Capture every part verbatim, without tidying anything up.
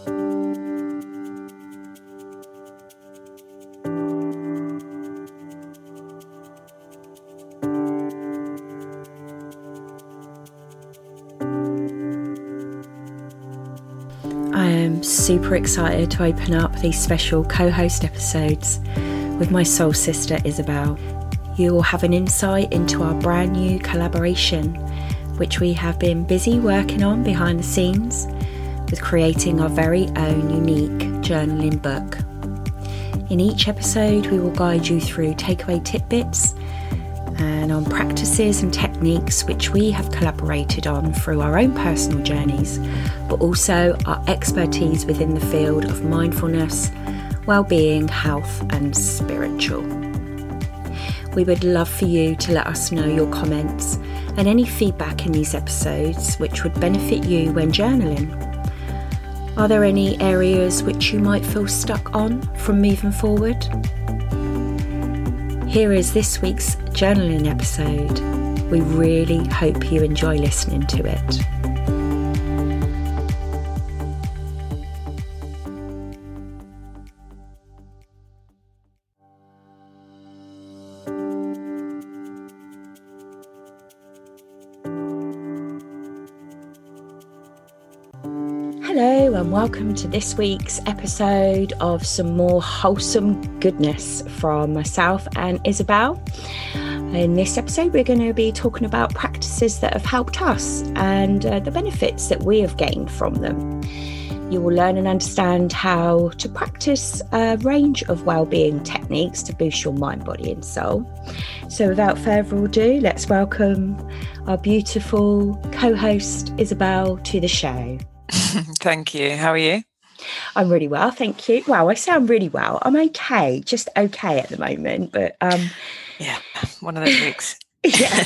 I am super excited to open up these special co-host episodes with my soul sister Isabel. You will have an insight into our brand new collaboration, which we have been busy working on behind the scenes with creating our very own unique journaling book. In each episode, we will guide you through takeaway tidbits and on practices and techniques which we have collaborated on through our own personal journeys, but also our expertise within the field of mindfulness, well-being, health and spiritual. We would love for you to let us know your comments and any feedback in these episodes which would benefit you when journaling. Are there any areas which you might feel stuck on from moving forward? Here is this week's journaling episode. We really hope you enjoy listening to it. Hello and welcome to this week's episode of some more wholesome goodness from myself and Isabel. In this episode, we're going to be talking about practices that have helped us and uh, the benefits that we have gained from them. You will learn and understand how to practice a range of well-being techniques to boost your mind, body and soul. So without further ado, let's welcome our beautiful co-host Isabel to the show. Thank you. How are you? I'm really well, thank you. Wow, I sound really well. I'm okay, just okay at the moment, but um, yeah, one of those weeks. yeah,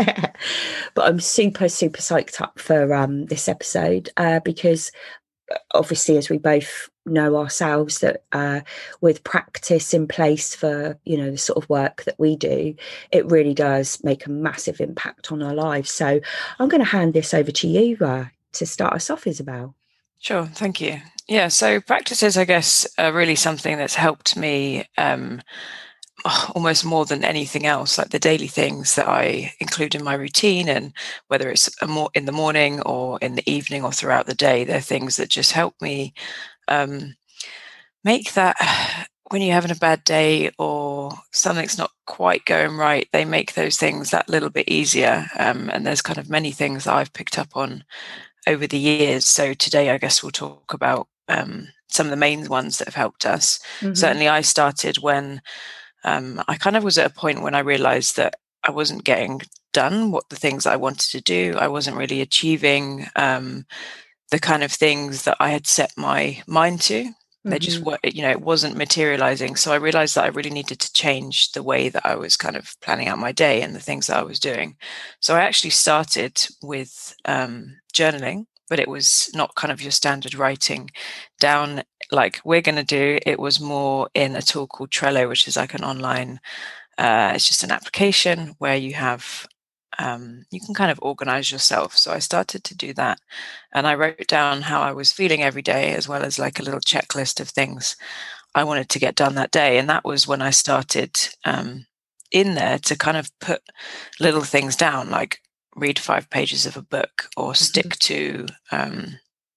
but I'm super, super psyched up for um this episode uh, because obviously, as we both know ourselves, that uh, with practice in place for you know the sort of work that we do, it really does make a massive impact on our lives. So I'm going to hand this over to you. Uh, to start us off, Isabel. Sure, thank you. Yeah, so practices, I guess, are really something that's helped me um, almost more than anything else, like the daily things that I include in my routine, and whether it's a more in the morning or in the evening or throughout the day, they're things that just help me um, make that when you're having a bad day or something's not quite going right, they make those things that little bit easier. Um, and there's kind of many things that I've picked up on over the years. So today, I guess we'll talk about um, some of the main ones that have helped us. Mm-hmm. Certainly, I started when um, I kind of was at a point when I realized that I wasn't getting done what the things I wanted to do. I wasn't really achieving um, the kind of things that I had set my mind to. They mm-hmm. just were, you know, it wasn't materializing. So I realized that I really needed to change the way that I was kind of planning out my day and the things that I was doing. So I actually started with um, journaling, but it was not kind of your standard writing down like we're going to do. It was more in a tool called Trello, which is like an online, uh, it's just an application where you have Um, you can kind of organize yourself. So I started to do that, and I wrote down how I was feeling every day, as well as like a little checklist of things I wanted to get done that day. And that was when I started um, in there to kind of put little things down, like read five pages of a book, or mm-hmm. stick to, um,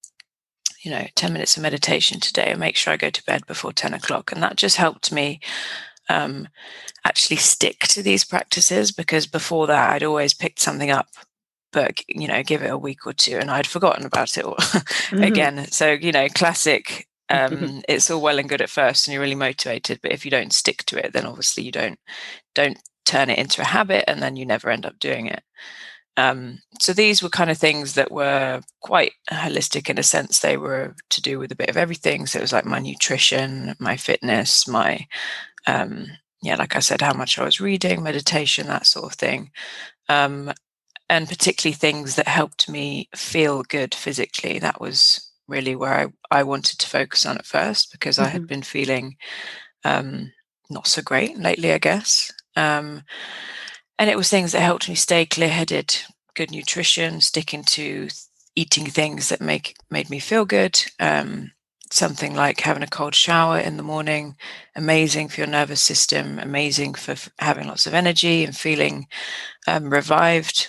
you know, ten minutes of meditation today, and make sure I go to bed before ten o'clock. And that just helped me um, actually stick to these practices, because before that I'd always picked something up, but, you know, give it a week or two and I'd forgotten about it all mm-hmm. again. So, you know, classic, um, mm-hmm. it's all well and good at first and you're really motivated, but if you don't stick to it, then obviously you don't, don't turn it into a habit, and then you never end up doing it. Um, so these were kind of things that were quite holistic in a sense. They were to do with a bit of everything. So it was like my nutrition, my fitness, my, um, yeah, like I said, how much I was reading, meditation, that sort of thing. Um, and particularly things that helped me feel good physically. That was really where I, I wanted to focus on at first, because mm-hmm. I had been feeling um, not so great lately, I guess. Um, and it was things that helped me stay clear-headed, good nutrition, sticking to eating things that make made me feel good, um, something like having a cold shower in the morning, amazing for your nervous system, amazing for f- having lots of energy and feeling um, revived.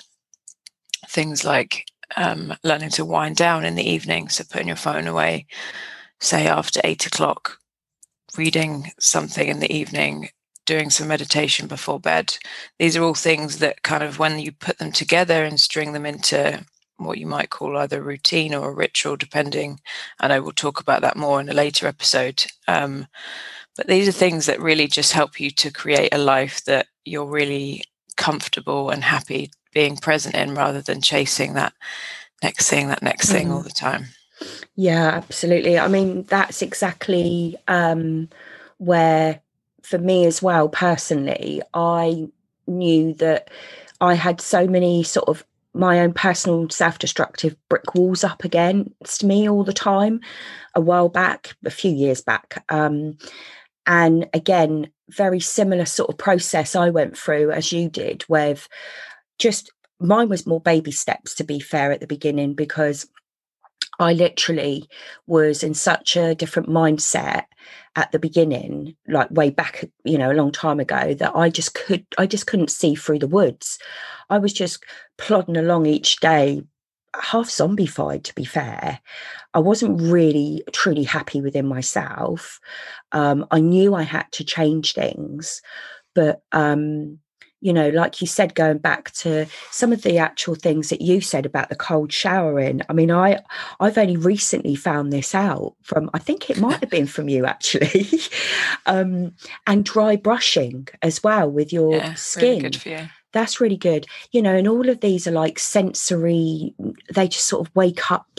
Things like um, learning to wind down in the evening, so putting your phone away, say after eight o'clock, reading something in the evening, doing some meditation before bed. These are all things that kind of, when you put them together and string them into what you might call either a routine or a ritual, depending, and I will talk about that more in a later episode. Um, but these are things that really just help you to create a life that you're really comfortable and happy being present in, rather than chasing that next thing, that next thing all the time. Yeah, absolutely. I mean, that's exactly um, where, for me as well, personally, I knew that I had so many sort of my own personal self-destructive brick walls up against me all the time. A while back, a few years back. Um, and again, very similar sort of process I went through as you did, with just, mine was more baby steps, to be fair, at the beginning, because I literally was in such a different mindset at the beginning, like way back, you know, a long time ago, that I just could, I just couldn't see through the woods. I was just plodding along each day, half zombified, to be fair. I wasn't really truly happy within myself. Um, I knew I had to change things, but um, you know, like you said, going back to some of the actual things that you said about the cold showering. I mean, I, I've only recently found this out from, I think it might have been from you actually, um, and dry brushing as well with your yeah, skin. Really good for you. That's really good. You know, and all of these are like sensory, they just sort of wake up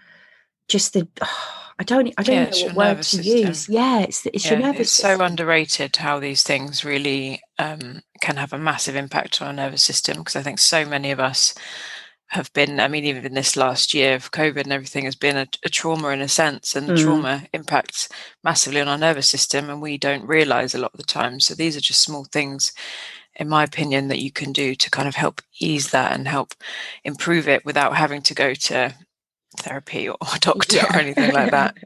just the, oh, I don't, I don't Yeah, know it's what your word nervous to system. use. Yeah, it's, it's your Yeah, nervous it's system. so underrated how these things really um, can have a massive impact on our nervous system, because I think so many of us have been, I mean, even in this last year of COVID and everything, has been a, a trauma in a sense, and Mm. trauma impacts massively on our nervous system, and we don't realize a lot of the time. So these are just small things, in my opinion, that you can do to kind of help ease that and help improve it without having to go to therapy or a doctor Yeah. or anything like that.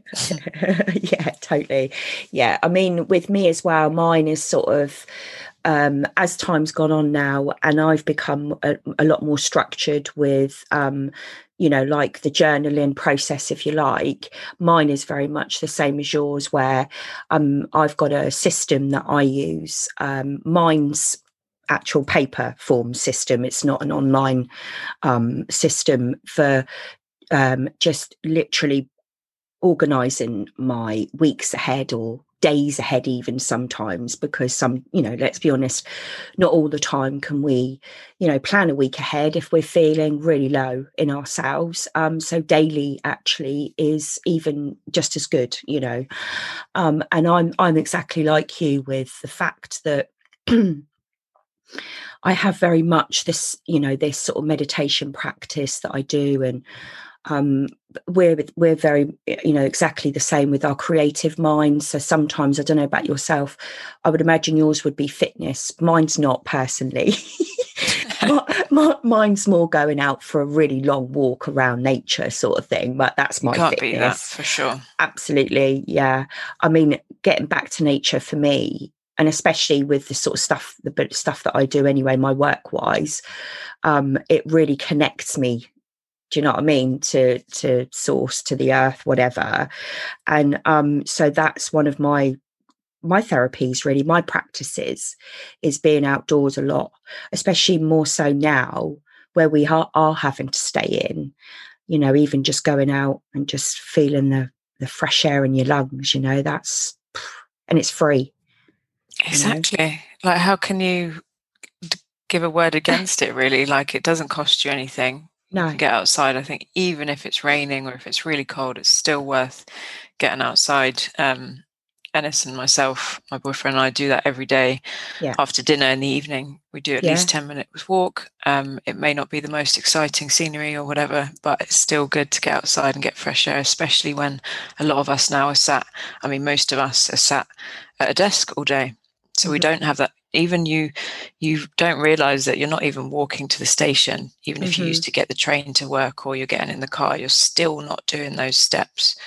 Yeah, totally. Yeah, I mean, with me as well, mine is sort of, um, as time's gone on now, and I've become a, a lot more structured with, um, you know, like the journaling process, if you like. Mine is very much the same as yours, where um, I've got a system that I use. Um, mine's actual paper form system. It's not an online um, system for um, just literally organising my weeks ahead, or days ahead even sometimes, because some, you know, let's be honest, not all the time can we, you know, plan a week ahead if we're feeling really low in ourselves. Um, so daily actually is even just as good, you know. Um, and I'm I'm exactly like you with the fact that I have very much this, you know, this sort of meditation practice that I do, and um, we're we're very, you know, exactly the same with our creative minds. So sometimes, I don't know about yourself, I would imagine yours would be fitness. Mine's not, personally. my, my, mine's more going out for a really long walk around nature, sort of thing. But that's my You can't fitness. beat that for sure. Absolutely, yeah. I mean, getting back to nature for me, and especially with the sort of stuff, the bit stuff that I do anyway, my work wise, um, it really connects me. Do you know what I mean? To to source, to the earth, whatever. And um, so that's one of my my therapies, really, my practices, is being outdoors a lot, especially more so now where we are, are having to stay in. You know, even just going out and just feeling the the fresh air in your lungs. You know, that's, and it's free. Exactly. You know? Like, how can you d- give a word against it, really? Like, it doesn't cost you anything. You No. can get outside. I think even if it's raining or if it's really cold, it's still worth getting outside. Um, Ennis and myself, my boyfriend and I, do that every day. Yeah. After dinner in the evening, we do at Yeah. least ten minutes walk. Um, it may not be the most exciting scenery or whatever, but it's still good to get outside and get fresh air, especially when a lot of us now are sat, I mean, most of us are sat at a desk all day. So mm-hmm. we don't have that. Even you, you don't realize that you're not even walking to the station. Even if mm-hmm. you used to get the train to work or you're getting in the car, you're still not doing those steps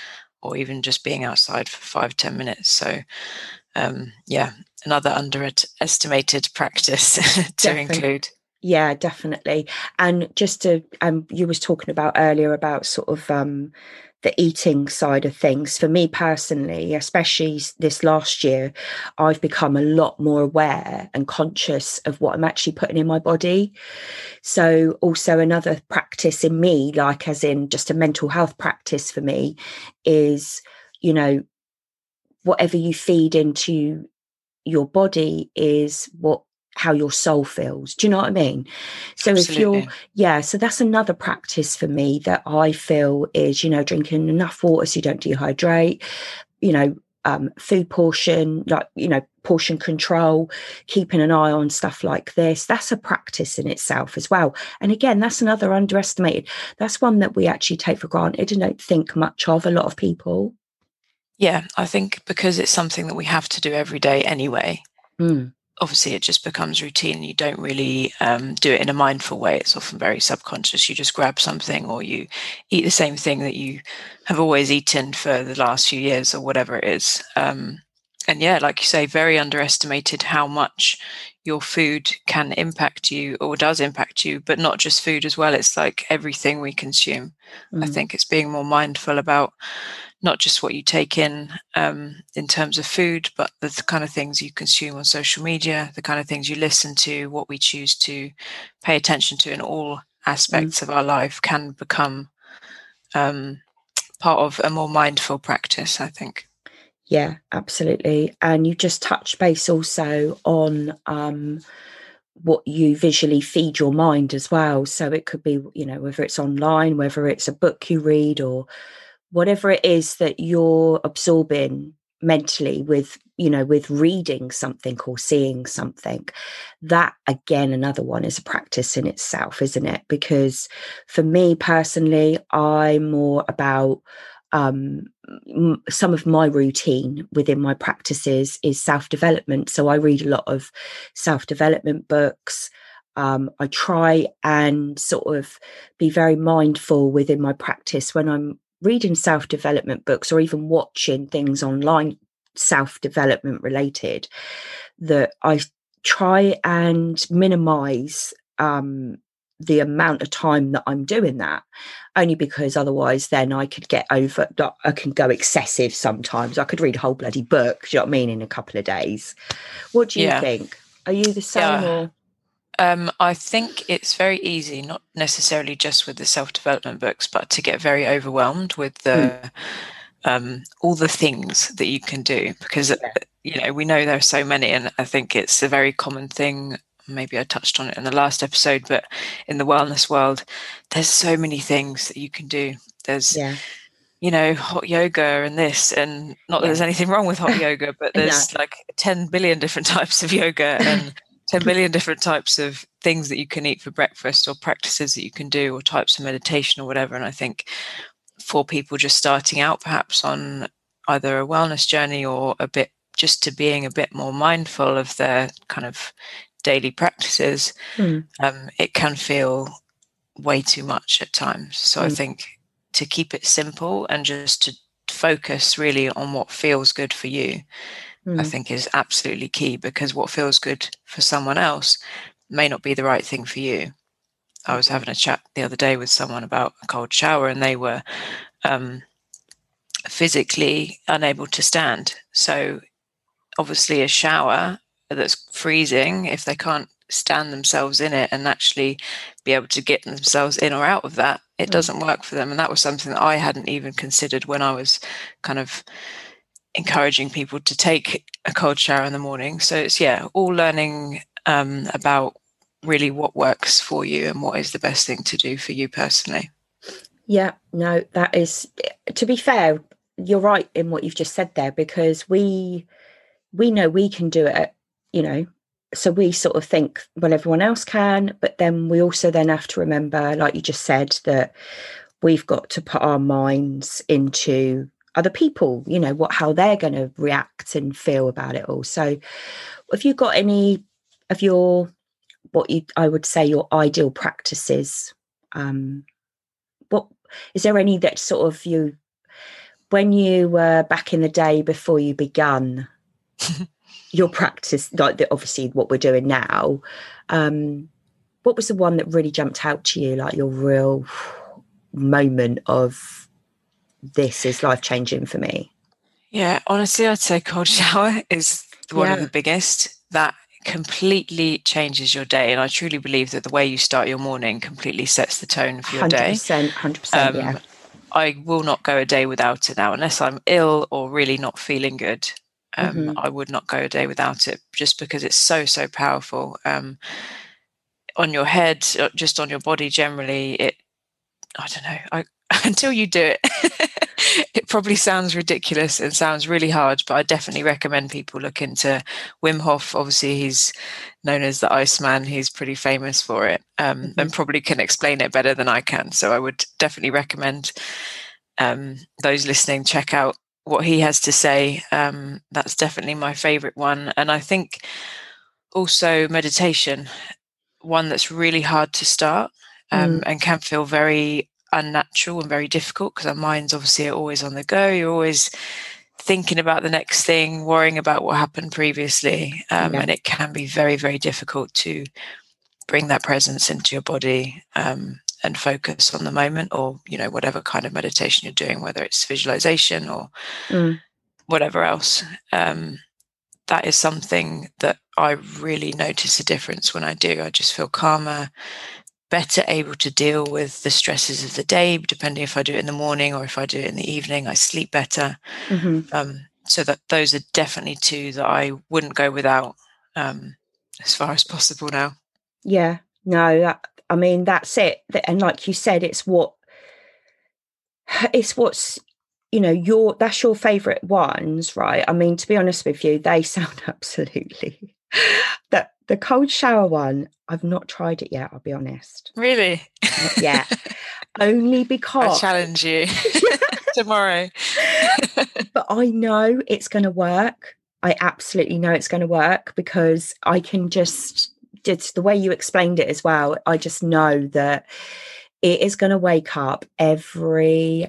or even just being outside for five, ten minutes. So um, yeah, another underestimated practice to Defin- include. Yeah, definitely. And just to, um, you was talking about earlier about sort of um, the eating side of things. For me personally, especially this last year, I've become a lot more aware and conscious of what I'm actually putting in my body. So also another practice in me, like as in just a mental health practice for me, is, you know, whatever you feed into your body is what how your soul feels. Do you know what I mean? So Absolutely. if you're, yeah, so that's another practice for me that I feel is, you know, drinking enough water so you don't dehydrate, you know, um, food portion, like, you know, portion control, keeping an eye on stuff like this. That's a practice in itself as well. And again, that's another underestimated. That's one that we actually take for granted and don't think much of, a lot of people. Yeah, I think because it's something that we have to do every day anyway. Mm. Obviously it just becomes routine. You don't really um, do it in a mindful way. It's often very subconscious. You just grab something or you eat the same thing that you have always eaten for the last few years or whatever it is. Um, and yeah, like you say, very underestimated how much your food can impact you or does impact you, but not just food as well. It's like everything we consume. Mm. I think it's being more mindful about not just what you take in um, in terms of food, but the, the kind of things you consume on social media, the kind of things you listen to, what we choose to pay attention to in all aspects mm. of our life can become um, part of a more mindful practice, I think. Yeah, absolutely. And you just touched base also on um, what you visually feed your mind as well. So it could be, you know, whether it's online, whether it's a book you read, or whatever it is that you're absorbing mentally with, you know, with reading something or seeing something. That, again, another one is a practice in itself, isn't it? Because for me personally, I'm more about um, some of my routine within my practices is self-development. So I read a lot of self-development books. Um, I try and sort of be very mindful within my practice when I'm reading self-development books or even watching things online self-development related, that I try and minimize um, the amount of time that I'm doing that, only because otherwise then I could get over, I can go excessive sometimes. I could read a whole bloody book, do you know what I mean, in a couple of days. What do you Yeah. think? Are you the same? Yeah. Or Um, I think it's very easy, not necessarily just with the self-development books, but to get very overwhelmed with the mm. um, all the things that you can do, because yeah. you know, we know there are so many, and I think it's a very common thing. Maybe I touched on it in the last episode, but in the wellness world, there's so many things that you can do. There's yeah. you know, hot yoga and this, and not that yeah. there's anything wrong with hot yoga, but there's no. like ten billion different types of yoga and ten billion different types of things that you can eat for breakfast, or practices that you can do, or types of meditation or whatever. And I think for people just starting out perhaps on either a wellness journey or a bit just to being a bit more mindful of their kind of daily practices, mm. um, it can feel way too much at times. So mm. I think to keep it simple and just to focus really on what feels good for you, mm. I think is absolutely key, because what feels good for someone else may not be the right thing for you. I was having a chat the other day with someone about a cold shower, and they were um, physically unable to stand. So obviously a shower that's freezing, if they can't stand themselves in it and actually be able to get themselves in or out of that, it mm. doesn't work for them. And that was something that I hadn't even considered when I was kind of encouraging people to take a cold shower in the morning. So it's, yeah, all learning um, about really what works for you and what is the best thing to do for you personally. Yeah, no, that is, to be fair, you're right in what you've just said there, because we we know we can do it, you know, so we sort of think, well, everyone else can, but then we also then have to remember, like you just said, that we've got to put our minds into other people, you know, what, how they're going to react and feel about it all. So have you got any of your, what you, I would say your ideal practices, um, what, is there any that sort of you when you were back in the day before you begun your practice, like the, obviously what we're doing now, um, what was the one that really jumped out to you, like your real moment of this is life-changing for me? Yeah, honestly, I'd say cold shower is one Yeah. of the biggest. That completely changes your day. And I truly believe that the way you start your morning completely sets the tone for your day. one hundred percent, one hundred percent, um, yeah. I will not go a day without it now, unless I'm ill or really not feeling good. Um, Mm-hmm. I would not go a day without it, just because it's so, so powerful. Um, on your head, just on your body generally, it, I don't know, I, until you do it, it probably sounds ridiculous and sounds really hard, but I definitely recommend people look into Wim Hof. Obviously, he's known as the Iceman. He's pretty famous for it, um, Mm-hmm. and probably can explain it better than I can. So I would definitely recommend um, those listening check out what he has to say. Um, that's definitely my favorite one. And I think also meditation, one that's really hard to start um, Mm. and can feel very unnatural and very difficult, because our minds obviously are always on the go. You're always thinking about the next thing, worrying about what happened previously. Um, Yeah. and it can be very, very difficult to bring that presence into your body um, and focus on the moment, or, you know, whatever kind of meditation you're doing, whether it's visualization or Mm. whatever else. Um, that is something that I really notice a difference when I do. I just feel calmer, better able to deal with the stresses of the day, depending if I do it in the morning or if I do it in the evening. I sleep better. Mm-hmm. Um, so that those are definitely two that I wouldn't go without um, as far as possible now. Yeah, no, that, I mean, that's it. And like you said, it's what, it's what's, you know, your, that's your favorite ones, right? I mean, to be honest with you, they sound absolutely, that the cold shower one, I've not tried it yet, I'll be honest. Really? Not yet. Only because I challenge you tomorrow. But I know it's going to work. I absolutely know it's going to work, because I can just, it's the way you explained it as well. I just know that it is going to wake up every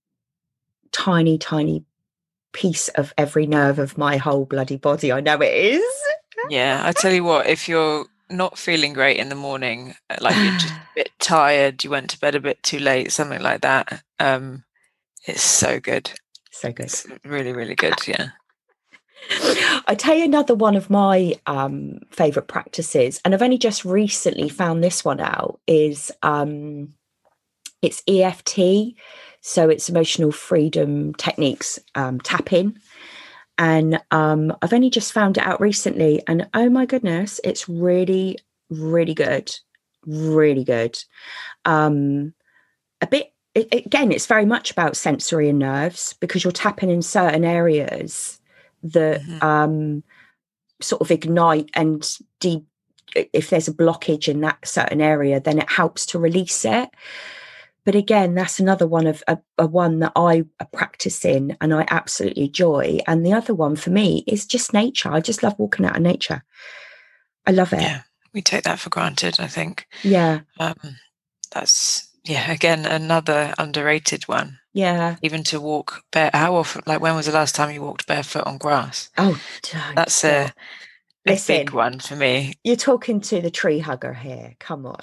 tiny, tiny piece of every nerve of my whole bloody body. I know it is. Yeah, I tell you what, if you're not feeling great in the morning, like you're just a bit tired, you went to bed a bit too late, something like that, um, it's so good. So good. It's really, really good, yeah. I tell you another one of my um, favourite practices, and I've only just recently found this one out, is um, it's E F T. So it's emotional freedom techniques, um, tapping. And um, I've only just found it out recently. And oh my goodness, it's really, really good. Really good. Um, a bit, it, again, it's very much about sensory and nerves, because you're tapping in certain areas that Mhm. um, sort of ignite and deep. If there's a blockage in that certain area, then it helps to release it. But again, that's another one of a, a one that I practice in and I absolutely enjoy. And the other one for me is just nature. I just love walking out in nature. I love it. Yeah, we take that for granted, I think. Yeah. Um, that's, yeah, again, another underrated one. Yeah. Even to walk bare, how often, like when was the last time you walked barefoot on grass? Oh, don't That's stop. a, a Listen, big one for me. You're talking to the tree hugger here. Come on.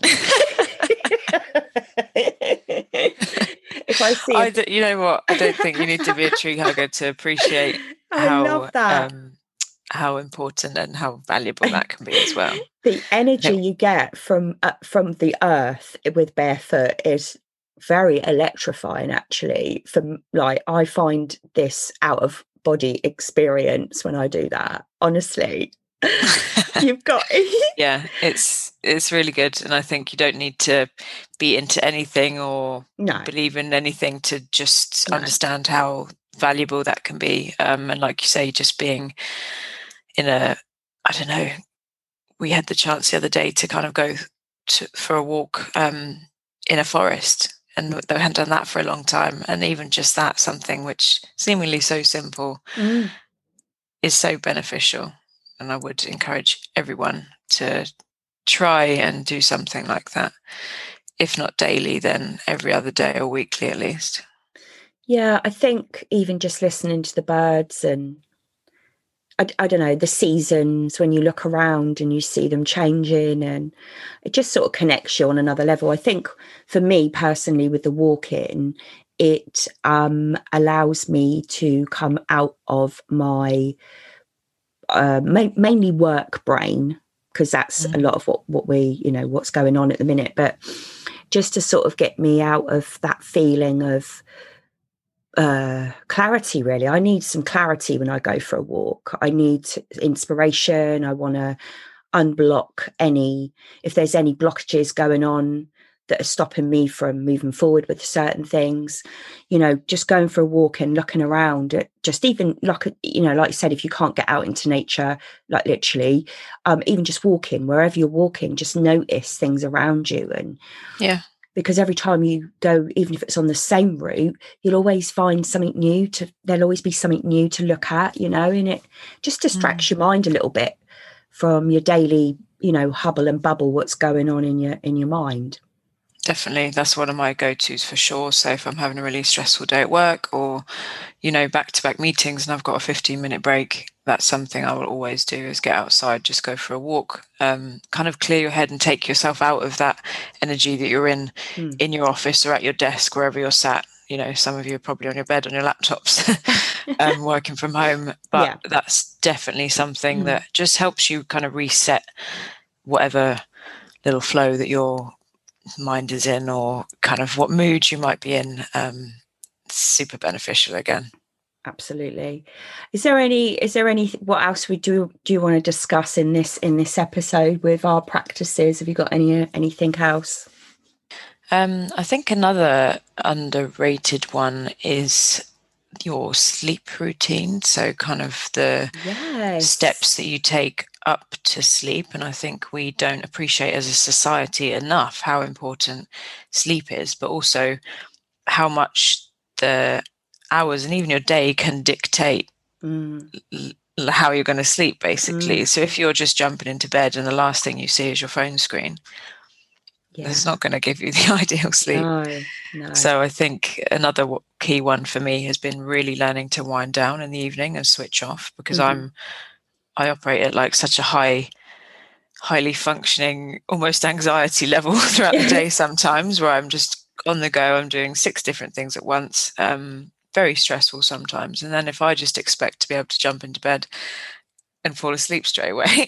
If I see, I d- you know what? I don't think you need to be a tree hugger to appreciate I how love that. Um, how important and how valuable that can be as well. The energy No. you get from uh, from the earth with barefoot is very electrifying, actually. From like, I find this out of body experience when I do that. Honestly, you've got yeah, it's it's really good, and I think you don't need to be into anything or no. believe in anything to just No. understand how valuable that can be. Um, and like you say, just being in a, I don't know, we had the chance the other day to kind of go to, for a walk um, in a forest, and they hadn't done that for a long time. And even just that, something which seemingly so simple Mm. is so beneficial. And I would encourage everyone to try and do something like that. If not daily, then every other day or weekly at least. Yeah, I think even just listening to the birds and I, I don't know, the seasons, when you look around and you see them changing, and it just sort of connects you on another level. I think for me personally, with the walk-in, it um, allows me to come out of my uh, ma- mainly work brain, because that's a Mm. lot of what, what we, you know, what's going on at the minute. But just to sort of get me out of that feeling of uh clarity. Really, I need some clarity when I go for a walk. I need inspiration. I want to unblock any, if there's any blockages going on that are stopping me from moving forward with certain things. You know, just going for a walk and looking around at, just even like, you know, like you said, if you can't get out into nature, like literally, um even just walking, wherever you're walking, just notice things around you. And Yeah. because every time you go, even if it's on the same route, you'll always find something new to, there'll always be something new to look at, you know, and it just distracts Mm. your mind a little bit from your daily, you know, hubble and bubble, what's going on in your, in your mind. Definitely. That's one of my go-tos for sure. So if I'm having a really stressful day at work, or, you know, back-to-back meetings and I've got a fifteen minute break, that's something I will always do, is get outside, just go for a walk, um, kind of clear your head and take yourself out of that energy that you're in, Hmm. in your office or at your desk, wherever you're sat. You know, some of you are probably on your bed on your laptops, um, working from home, but Yeah. that's definitely something Hmm. that just helps you kind of reset whatever little flow that your mind is in, or kind of what mood you might be in. Um, super beneficial again. Absolutely. Is there any, is there any, what else we do, do you want to discuss in this, in this episode with our practices? Have you got any, anything else? Um, I think another underrated one is your sleep routine. So kind of the Yes. steps that you take up to sleep. And I think we don't appreciate as a society enough how important sleep is, but also how much the hours and even your day can dictate Mm. l- how you're going to sleep, basically. Mm. So if you're just jumping into bed and the last thing you see is your phone screen, Yeah. it's not going to give you the ideal sleep. No, no. So I think another w- key one for me has been really learning to wind down in the evening and switch off, because Mhm. I'm I operate at like such a high, highly functioning, almost anxiety level throughout the day sometimes, where I'm just on the go. I'm doing six different things at once. Um, very stressful sometimes. And then if I just expect to be able to jump into bed and fall asleep straight away,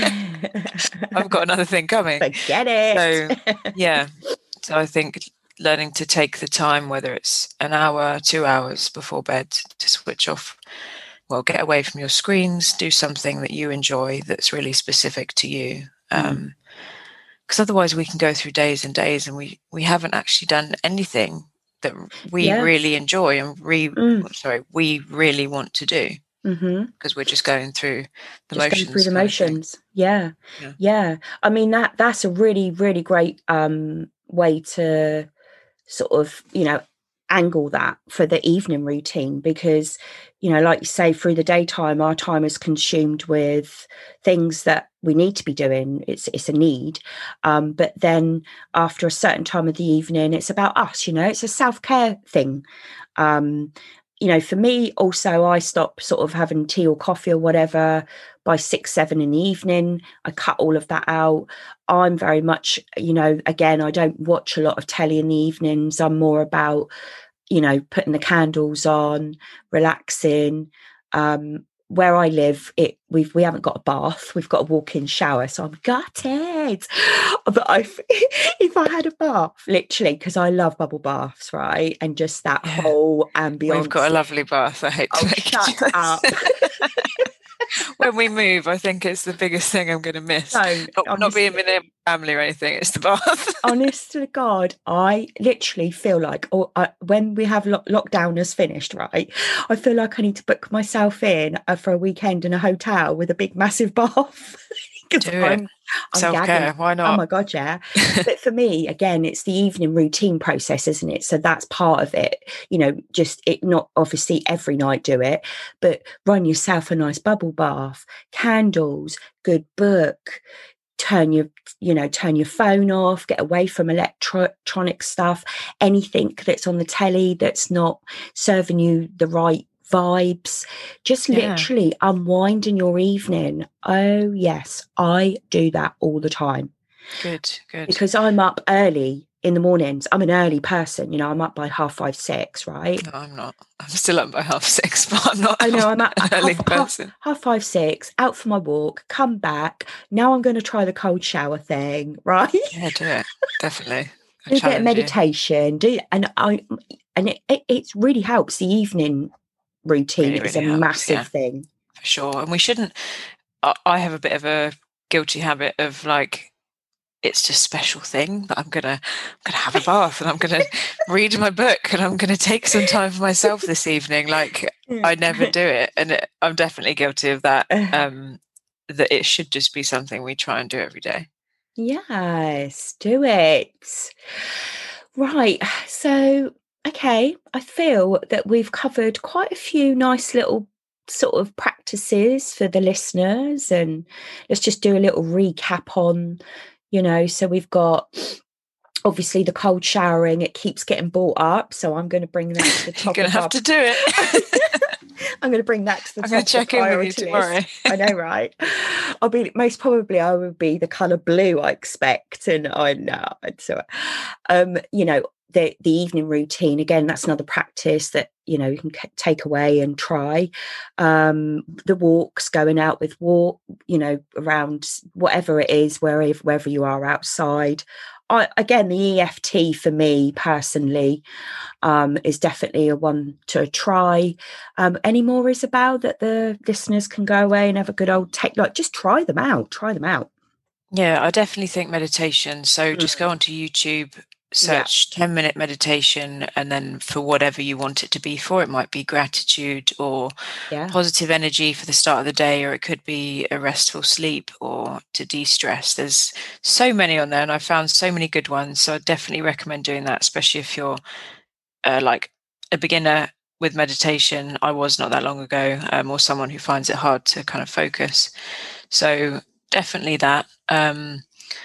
I've got another thing coming. Forget it. So yeah. So I think learning to take the time, whether it's an hour, two hours before bed, to switch off, well, get away from your screens, do something that you enjoy that's really specific to you. Mm. Um, because otherwise we can go through days and days and we, we haven't actually done anything that we Yeah. really enjoy and re, Mm. sorry, we really want to do, Mm-hmm. because we're just going through the Just going through motions the kind of thing. motions. Yeah. Yeah. Yeah. I mean, that that's a really, really great um, way to sort of, you know, angle that for the evening routine, because, you know, like you say, through the daytime, our time is consumed with things that we need to be doing. It's it's a need. Um, but then after a certain time of the evening, it's about us, you know, it's a self-care thing. Um, you know, for me also, I stop sort of having tea or coffee or whatever by six, seven in the evening. I cut all of that out. I'm very much, you know, again, I don't watch a lot of telly in the evenings. I'm more about, you know, putting the candles on, relaxing. Um, where I live, it we've we haven't got a bath. We've got a walk-in shower, so I'm gutted. But I, if I had a bath, literally, because I love bubble baths, right, and just that Yeah. whole ambience. We've got a lovely bath. I hate to Oh, make shut it up. When we move, I think it's the biggest thing I'm going to miss. No, Not, not being with a family or anything, it's the bath. Honest to God, I literally feel like, or uh, when we have lo- lockdown has finished, right, I feel like I need to book myself in uh, for a weekend in a hotel with a big, massive bath. Because Do I'm, it. I'm Self-care, gagging. why Oh not? my God, yeah. But for me, again, it's the evening routine process, isn't it? So that's part of it. You know, just it not obviously every night do it, but run yourself a nice bubble bath, candles, good book, turn your, you know, turn your phone off, get away from electro- electronic stuff, anything that's on the telly that's not serving you the right vibes, just Yeah. literally unwinding your evening. Oh yes, I do that all the time. Good, good. Because I'm up early in the mornings. I'm an early person, you know, I'm up by half five, six, right? No, I'm not. I'm still up by half six, but I'm not I know, I'm at an early half, person. Half, half five, six, out for my walk, come back. Now I'm going to try the cold shower thing, right? Yeah, do it. Definitely. Do a bit of meditation. You. Do and I and it, it, it really helps. The evening routine really, is really a helps, massive yeah, thing. For sure. And we shouldn't, I, I have a bit of a guilty habit of like, it's just a special thing that I'm gonna I'm gonna have a bath and I'm gonna read my book and I'm gonna take some time for myself this evening. Like I never do it, and it, I'm definitely guilty of that. Um, that it should just be something we try and do every day. Yes, do it. Right. So, okay, I feel that we've covered quite a few nice little sort of practices for the listeners, and let's just do a little recap on, you know, so we've got obviously the cold showering. It keeps getting brought up, so I'm going to bring that to the top. You're going to have to do it. I'm going to bring that to the I'm top going to check of the in with you tomorrow. list. I know, right? I'll be most probably I would be the colour blue, I expect, and I know. So, um, you know, the the evening routine again. That's another practice that you know you can c- take away and try. Um, the walks, going out with walk, you know, around whatever it is, wherever wherever you are outside. I, again, the E F T for me personally um, is definitely a one to try. Um, any more, Isabel, that the listeners can go away and have a good old take? Like, just try them out. Try them out. Yeah, I definitely think meditation. So just go onto YouTube, search yeah. ten minute meditation, and then for whatever you want it to be for, it might be gratitude or yeah. positive energy for the start of the day, or it could be a restful sleep or to de-stress. There's so many on there, and I found so many good ones. So I definitely recommend doing that, especially if you're uh, like a beginner with meditation. I was not that long ago, um, or someone who finds it hard to kind of focus. So definitely that. Um,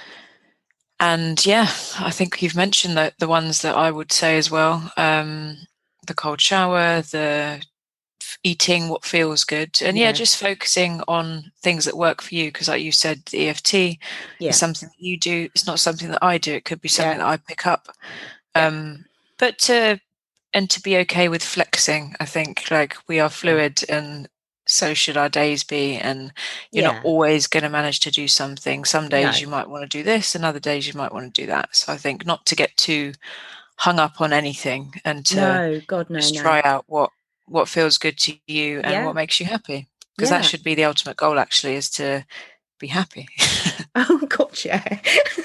and yeah, I think you've mentioned the, the ones that I would say as well. Um, the cold shower, the eating what feels good, and yeah, yeah just focusing on things that work for you, because like you said, the E F T yeah. is something that you do. It's not something that I do. It could be something yeah. that I pick up. Um, yeah. But to and to be okay with flexing. I think like we are fluid, and so should our days be, and you're yeah. not always going to manage to do something. Some days no. you might want to do this, and other days you might want to do that. So I think not to get too hung up on anything, and to no, God, no, just no. try out what what feels good to you and yeah. what makes you happy, because yeah. that should be the ultimate goal actually, is to be happy. Oh God, yeah.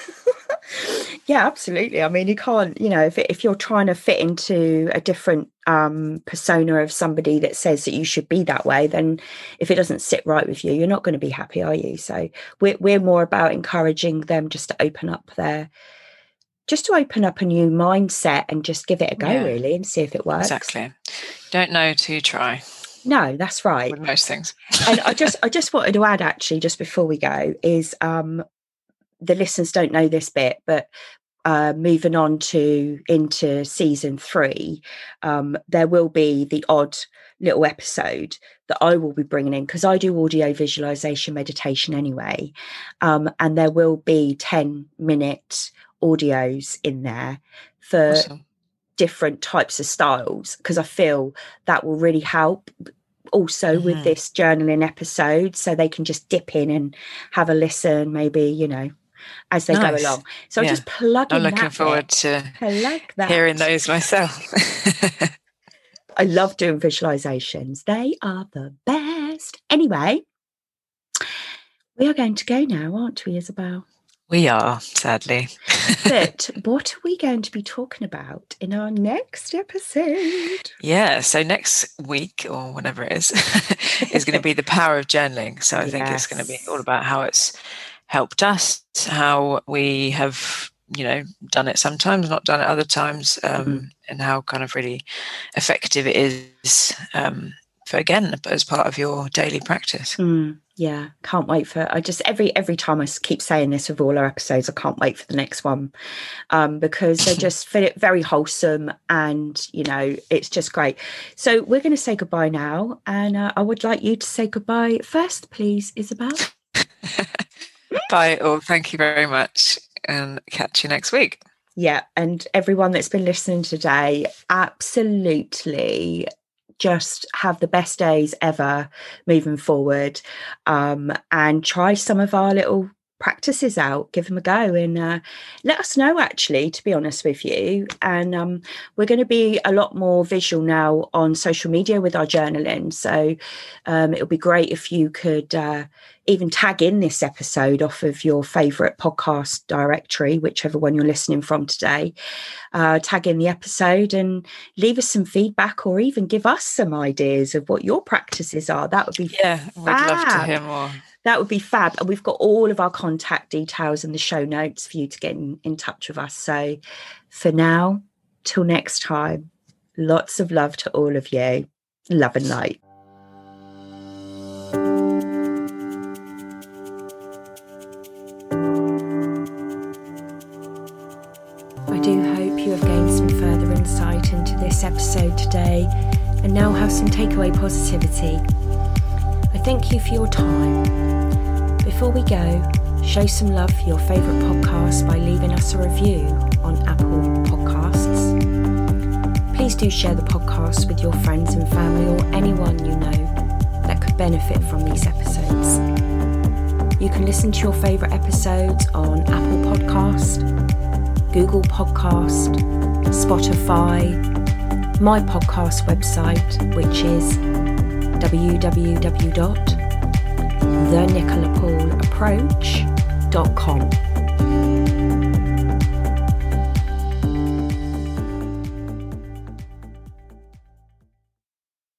Yeah, absolutely. I mean, you can't, you know, if if you're trying to fit into a different um, persona of somebody that says that you should be that way, then if it doesn't sit right with you, you're not going to be happy, are you? So we're we're more about encouraging them just to open up their, just to open up a new mindset and just give it a go, yeah. really, and see if it works. Exactly. Don't know till you try. No, that's right. With most things. And I just I just wanted to add, actually, just before we go, is um, the listeners don't know this bit, but uh, moving on to into season three, um, there will be the odd little episode that I will be bringing in, because I do audio visualization meditation anyway, um, and there will be ten minute audios in there for awesome. different types of styles, because I feel that will really help also mm-hmm. with this journaling episode, so they can just dip in and have a listen, maybe, you know, as they nice. go along. So yeah. I'm just plugging I'm looking that forward bit. to like that. hearing those myself. I love doing visualizations. They are the best. Anyway, we are going to go now, aren't we, Isabel? We are, sadly. But what are we going to be talking about in our next episode? Yeah, so next week, or whenever it is, is going to be the power of journaling. So I yes. think it's going to be all about how it's helped us, how we have, you know, done it sometimes, not done it other times, um, mm-hmm. and how kind of really effective it is um, for again as part of your daily practice. Mm, yeah, can't wait for. I just every every time I keep saying this with all our episodes, I can't wait for the next one, um, because they just feel very wholesome, and you know it's just great. So we're going to say goodbye now, and uh, I would like you to say goodbye first, please, Isabel. Bye, all. Thank you very much, and catch you next week. Yeah, and everyone that's been listening today, absolutely just have the best days ever moving forward, um, and try some of our little practices out, give them a go, and uh, let us know, actually, to be honest with you. And um, we're going to be a lot more visual now on social media with our journaling. So um, it'll be great if you could uh, even tag in this episode off of your favourite podcast directory, whichever one you're listening from today. Uh, tag in the episode and leave us some feedback, or even give us some ideas of what your practices are. That would be yeah, fab. We'd love to hear more. That would be fab. And we've got all of our contact details in the show notes for you to get in, in touch with us. So for now, till next time, lots of love to all of you. Love and light. I do hope you have gained some further insight into this episode today and now have some takeaway positivity. I thank you for your time. Before we go, show some love for your favourite podcast by leaving us a review on Apple Podcasts. Please do share the podcast with your friends and family, or anyone you know that could benefit from these episodes. You can listen to your favourite episodes on Apple Podcast, Google Podcast, Spotify, my podcast website, which is w w w dot the nicola paul approach dot com.